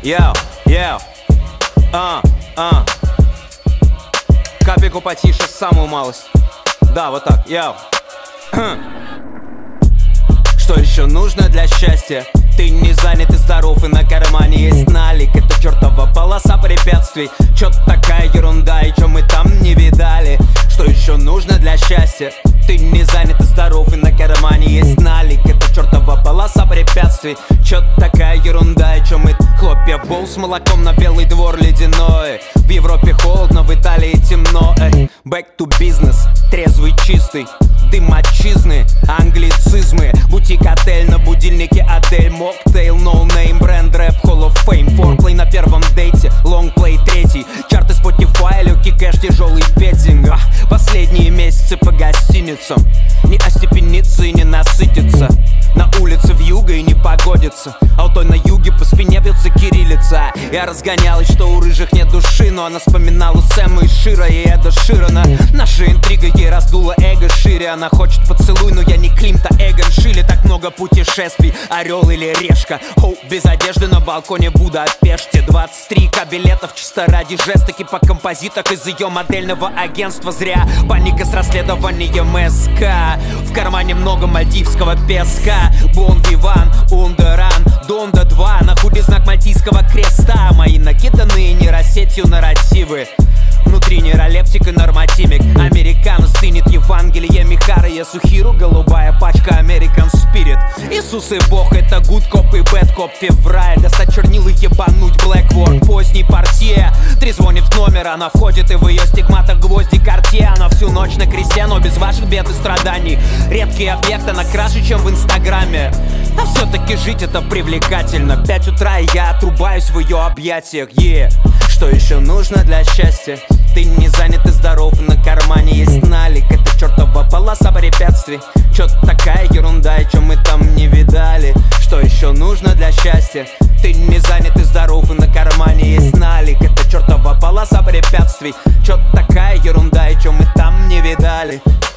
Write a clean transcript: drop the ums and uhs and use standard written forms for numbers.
Йоу, йоу, капельку потише, самую малость. Да, вот так, йоу. Что еще нужно для счастья? Ты не занят и здоров, и на кармане есть налик. Это чертова полоса препятствий. Чё-то такая ерунда, и чё мы там не видали. Что еще нужно для счастья? Ты не занят и здоров, и на кармане есть налик. Это чертова полоса препятствий. Чё-то такая ерунда, и чё мы... Хлопья в боул с молоком на Белый двор ледяной. В Европе холодно, в Италии темно. Back to business, трезвый, чистый. Дым отчизны, англицизмы. Бутик, отель, на будильнике Адель. Моктейл, ноунейм, бренд, рэп, Hall of Fame. Форплей на первом дейте, лонгплей третий. Чарты Spotify, легкий кэш, тяжелый петинг. Последние месяцы по гостиницам. Не остепениться и не насытиться. На улице вьюга и не погодится. Алтой на юге, по спине бьется кириллица. Я разгонялась, что у рыжих нет души, но она вспоминала Сэма и Шира и Эда Ширана. Наша интрига ей раздула эго шире. Она хочет поцелуй, но я не Климта Эгон Шиле. Так много путешествий, орел или решка. Оу, без одежды на балконе Будапеште. 23к билетов чисто ради жестики по композитах из ее модельного агентства. Зря паника с расследованием СК. В кармане много мальдивского песка. Бон Виван, Ундеран, Донда 2. На худе знак мальтийского креста. Мои накиданные нейросетью нарративы. Внутри нейролептик и нормативик. Американо стынет Евангелие Михара Ясухиру. Голубая пачка American Spirit. Иисус и Бог, это good cop и bad cop. Февраль, достать чернил и ебануть Blackboard. Поздний портье, трезвонит в номер. Она входит и в ее стигматах гвозди Картье. Она всю ночь на кресте, но без ваших бед и страданий. Редкий объект, она краше, чем в Инстаграме. А все-таки жить это привлекательно. 5 утра и я отрубаюсь в ее объятиях. Что еще нужно для счастья? Ты не занят и здоров, и на кармане есть налик. Это чертова полоса препятствий. Чё-то такая ерунда, и чё мы там не видали. Что еще нужно для счастья? Ты не занят и здоров, и на кармане есть налик. Это чертова полоса препятствий. Чё-то такая ерунда, и чё мы там не видали.